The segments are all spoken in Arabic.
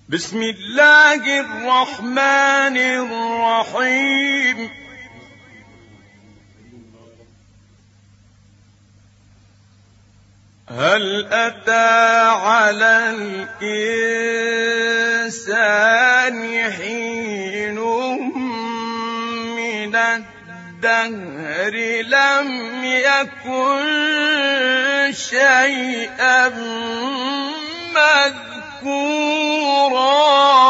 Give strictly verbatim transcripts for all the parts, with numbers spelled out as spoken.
بسم الله الرحمن الرحيم. هل أتى على الإنسان حين من الدهر لم يكن شيئا مذكورا.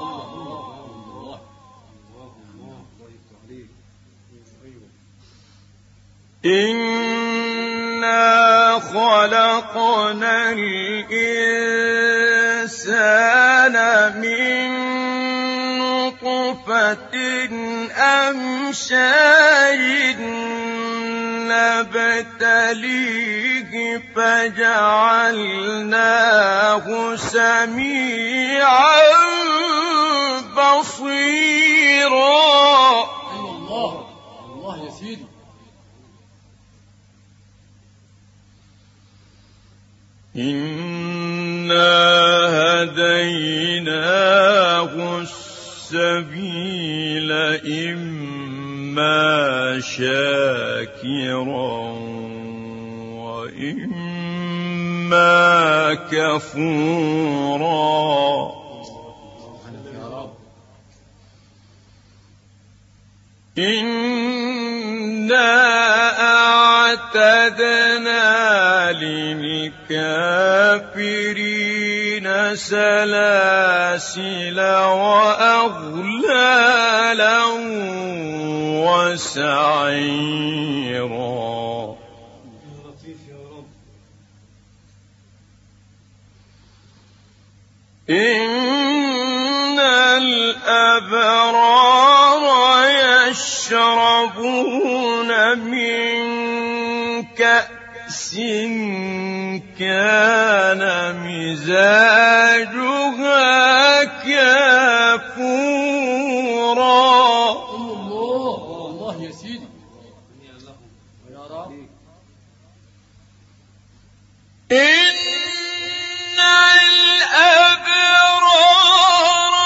إنا خلقنا الإنسان من نطفة أمشاج نبتليه فجعلناه سميعا بصيرا. الله الله يا سيدي. إنا هديناه السبيل إما شاكرا وإما كفورا. إنا أعتدنا للكافرين سلاسل وأغلالا وسعيرا. إن الأبرار يشربون من كأس كان مزاجها كافورا. الله الله يا سيدي. يا رب. إن الأبرار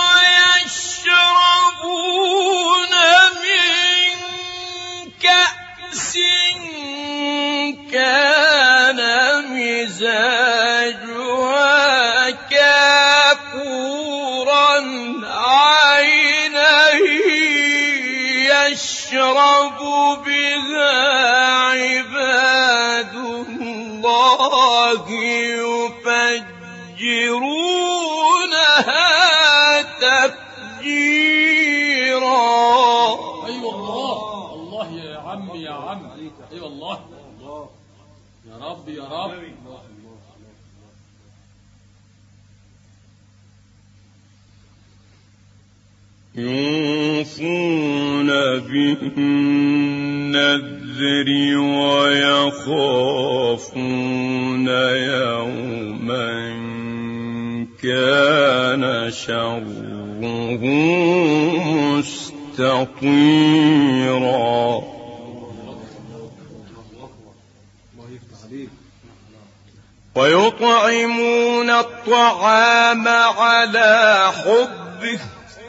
يشربون من كأس كان مزاجها كافورا عينا يشرب بها عباد الله يفجرونها تفجيرا. أيوة الله الله يا عم يا عم. أيوة الله يا رب يا رب. يوفون بالنذر ويخافون يوما كان شره مستطيرا. ويطعمون الطعام على حبه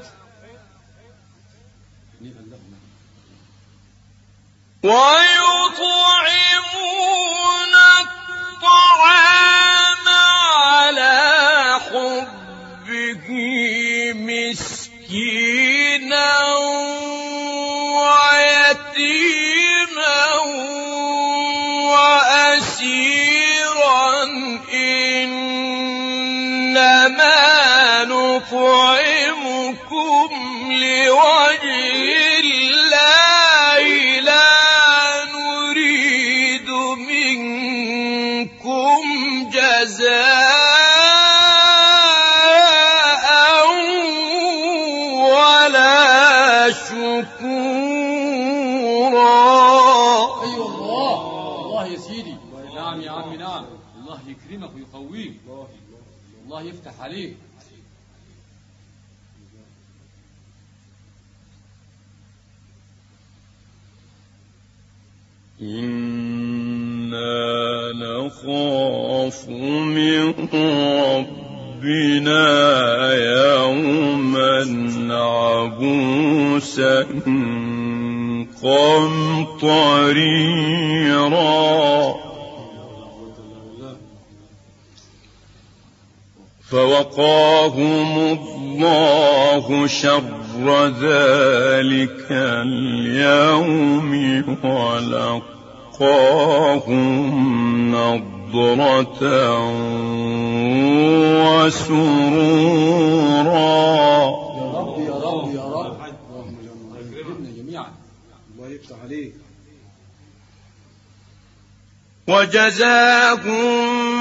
ويطعمون الطعام على حبه مسكينا ويتيما وأسيرا. إنما نطعمكم لوجه الله لا نريد منكم جزاء ولا شكورا. أيوة الله الله يا سيدي. نعم يا عم نعم. الله يكرمك ويقويك. الله يفتح عليك. إنا نخاف من ربنا يوما فرسا قمطريرا فوقاهم الله شر ذلك اليوم ولقاهم نضرة وسرورا. يا رب يا رب يا رب اللهم اكرمنا جميعا. الله يفتح عليك. وجزاهم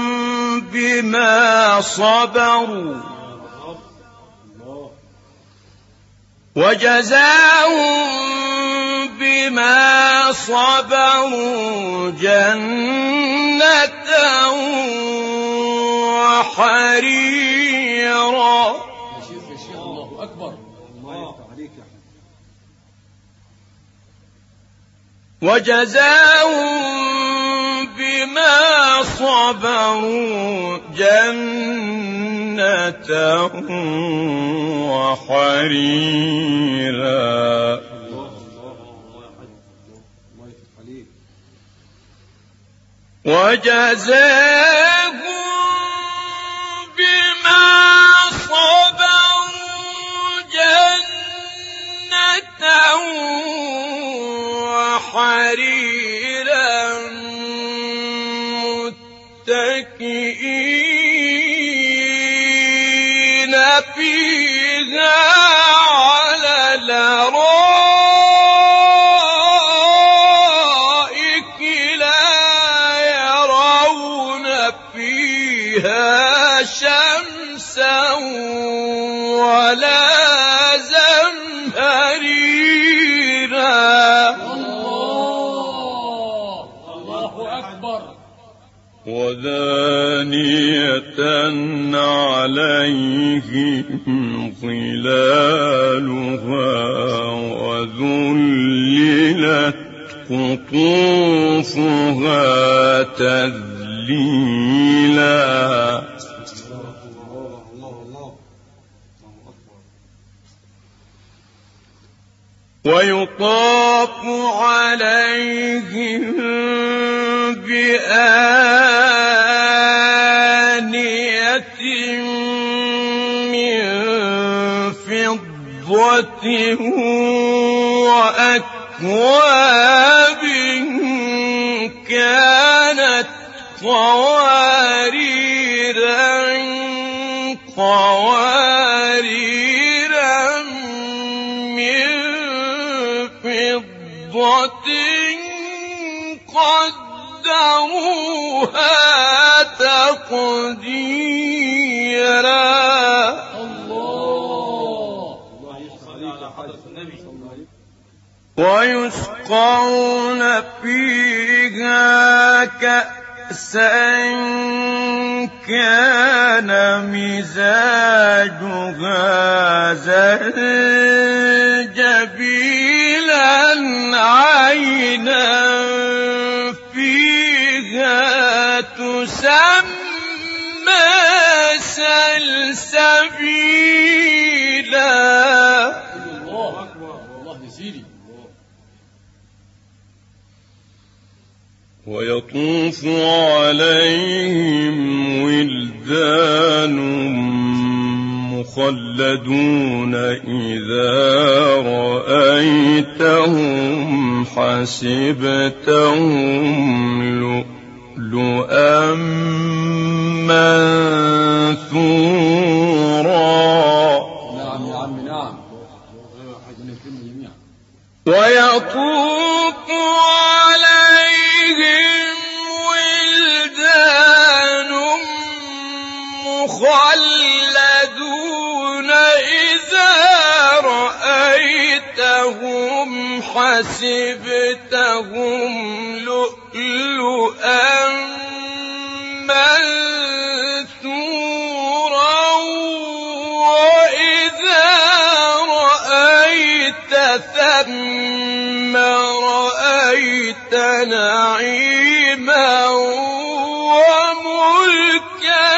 بما صبروا وجزاهم بما صبروا جنة وحريرا. يا شيخ يا شيخ الله أكبر. الله يفتح عليك يا حبيبي. وجزاهم بما صبروا جنة وحريرا. وجزاهم بما صبروا جنة وحريرا متكئين فيها على الأرائك لا يرون فيها شمسا ولا زمهريرا. الله الله أكبر. ودانية عليهم ظلالها وذللت قطوفها تذليلا. ويطاف عليهم بآنية من فضة وأكواب كانت قواريرا قواريرا من فضة قدروها تقديرا. الله الله يصلي على حضرة النبي صلى الله عليه وسلم. ويسقون فيها كأسا كان مزاجها زنجبيلا عينا فيها تسمى سلسبيلا. الله أكبر. الله يزيدي. ويطوف عليهم ولدان مخلدون إذا رأيتهم حسبتهم لؤلؤا منثورا. نعم يا عم نعم. ويطوف عليهم ولدان مخلدون إذا رأيتهم حسبتهم لؤلؤا منثورا وإذا رأيت ثم رأيت نعيما وملكا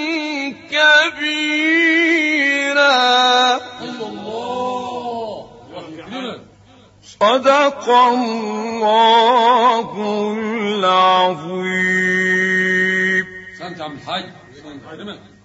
كبيرا. الله يكرمك. صدق الله العظيم. سلامت يا عم الحاج. يكرمك.